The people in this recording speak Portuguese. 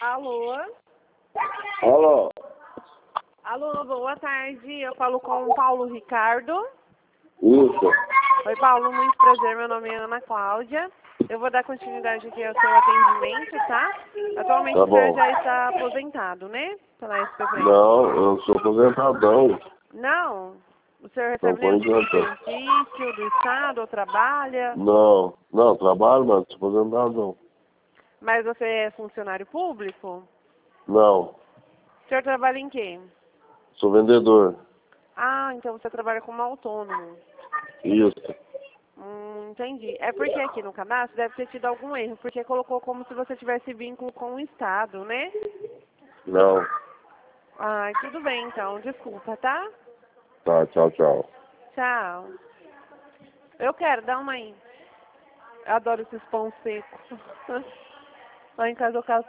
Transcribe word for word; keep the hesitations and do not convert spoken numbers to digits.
Alô? Alô? Alô, boa tarde. Eu falo com o Paulo Ricardo. Isso. Oi, Paulo, muito prazer. Meu nome é Ana Cláudia. Eu vou dar continuidade aqui ao seu atendimento, tá? Atualmente Tá o senhor bom. já está aposentado, né? Pela S P Frente. Não, eu sou aposentadão. Não? O senhor Não recebe foi nenhum tipo de adiantado. benefício do Estado ou trabalha? Não, não, trabalho, mas sou aposentadão. Mas você é funcionário público? Não, O senhor trabalha em quê? sou vendedor. Ah, então você trabalha como autônomo. Isso. Hum, entendi. É porque aqui no cadastro deve ter tido algum erro, porque colocou como se você tivesse vínculo com o Estado, né? Não. Ai, tudo bem então, desculpa, tá? Tá, tchau, tchau. Tchau. Eu quero, dá uma aí. Eu adoro esses pão secos. Lá em casa eu caso